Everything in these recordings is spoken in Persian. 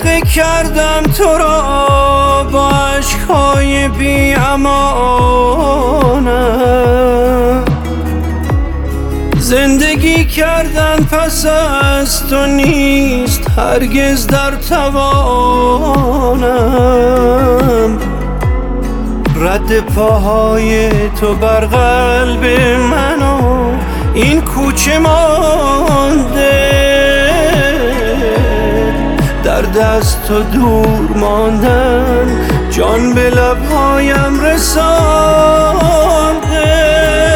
غرق کردم تو را با عشقهای بی امانم. زندگی کردن پس از تو نیست هرگز در توانم. رد پاهای تو بر قلب من و این کوچه مانده، در دست تو دور ماندن جان به لبهایم رسانده.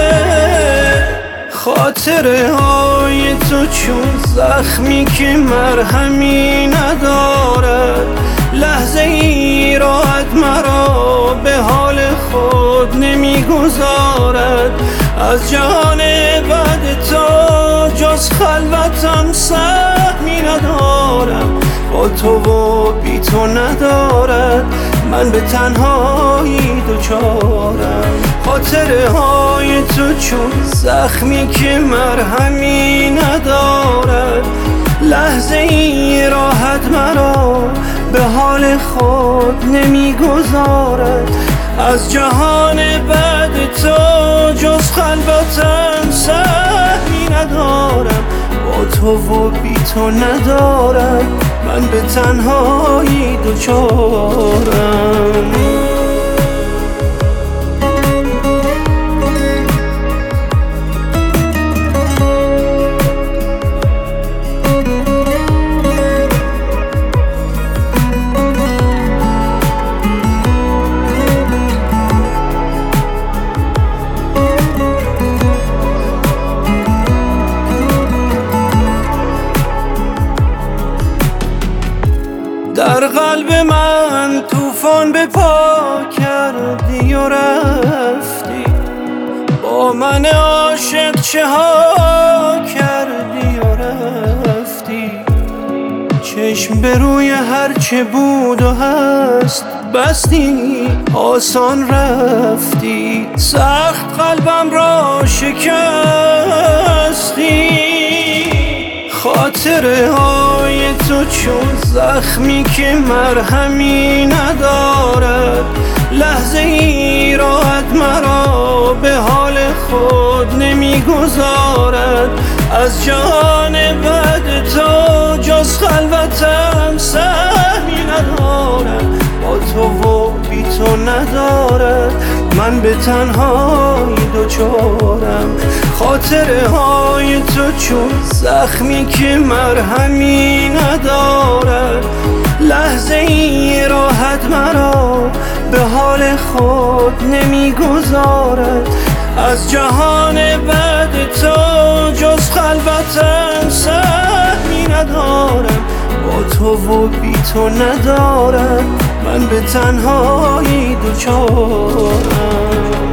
خاطره های تو چون زخمی که مرهمی ندارد، لحظه ای راحت مرا به حال خود نمیگذارد. از جهان بعد تو جز خلوتم سهمی ندارم، با تو و بی تو ندارد من به تنهایی دوچارم. خاطره های تو چون زخمی که مرهمی ندارد، لحظه ای راحت مرا به حال خود نمیگذارد. از جهان بعد تو جز خلوتم سهمی ندارم، با تو و بی تو ندارد من به تنهایی دوچارم. در قلب من طوفان به پا کردی و رفتی، با من عاشق چه ها کردی و رفتی. چشم به روی هرچه بود و هست بستی، آسان رفتی، سخت قلبم را شکستی. خاطره های تو چون زخمی که مرهمی ندارد، لحظه ای راحت مرا به حال خود نمیگذارد. از جهان بعد تو جز خلوتم سهمی ندارد، با تو و بی تو ندارد من به تنهایی دوچارم. خاطره های تو چون زخمی که مرهمی ندارد، لحظه ای راحت مرا به حال خود نمیگذارد. از جهان بعد تو جز خلوتم سهمی ندارم، با تو و بی تو ندارد من به تنهایی دوچارم.